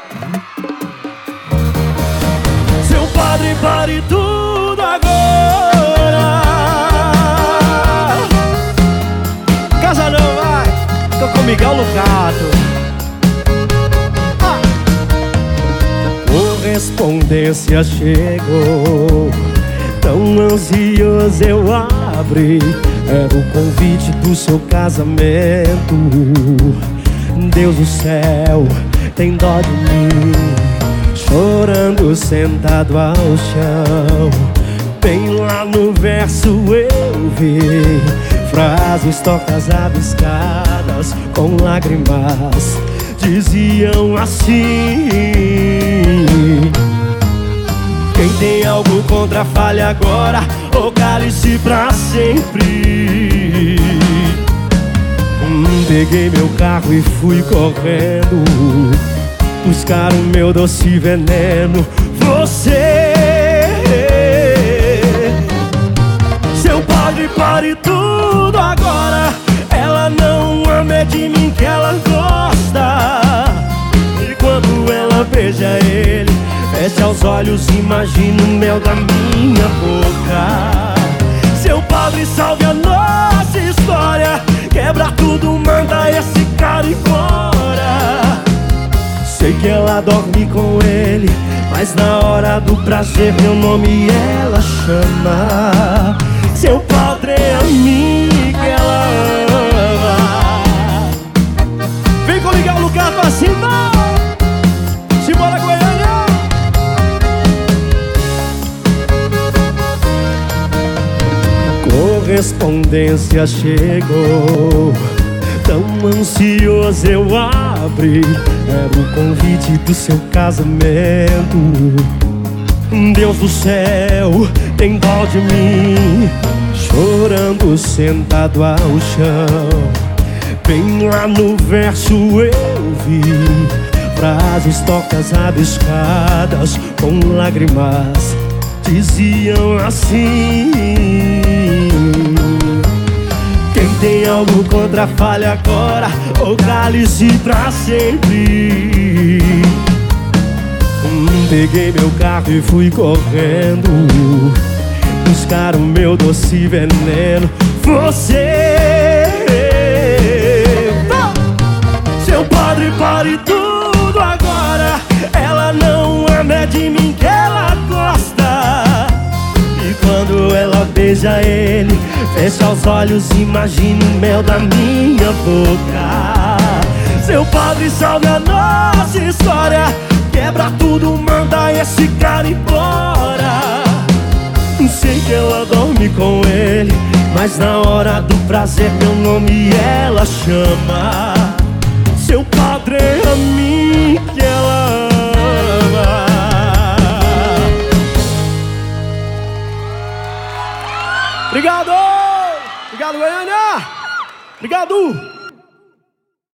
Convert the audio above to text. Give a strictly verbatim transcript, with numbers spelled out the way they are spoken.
Seu padre, pare tudo agora. Casa não vai, tô com Miguel Lucato. ah. Correspondência chegou, tão ansioso eu abri. Era o convite do seu casamento. Deus do céu, tem dó de mim. Chorando sentado ao chão, bem lá no verso eu vi frases tortas rabiscadas com lágrimas. Diziam assim: quem tem algo contra fale agora, ou cale-se pra sempre. hum, Peguei meu carro e fui correndo buscar o meu doce veneno. Você, seu padre, pare tudo agora. Ela não ama, é de mim que ela gosta. E quando ela beija ele, fecha os olhos, imagina o mel da minha boca. Seu padre, salve a nossa história. Quebra tudo, manda esse cara embora. Sei que ela dorme com ele, mas na hora do prazer meu nome ela chama. Seu padre, é a mim que ela ama. Vem com Miguel Lucato assim, vai! Simbora, Goiânia! Correspondência chegou, tão ansioso eu abri. Era o convite do seu casamento. Deus do céu, tem dó de mim. Chorando sentado ao chão, bem lá no verso eu vi frases tortas rabiscadas com lágrimas. Diziam assim: quem tem algo contra fale agora, ou cale-se pra sempre. hum, Peguei meu carro e fui correndo buscar o meu doce veneno. Você, seu padre, pare tudo agora. Ela não ama, é de mim que ela gosta. E quando ela beija ele, fecha os olhos, imagina o mel da minha boca. Seu padre, salve a nossa história. Quebra tudo, manda esse cara embora. Sei que ela dorme com ele, mas na hora do prazer meu nome ela chama. Seu padre, é a mim que ela ama. Obrigado! Obrigado, Goiânia! Obrigado!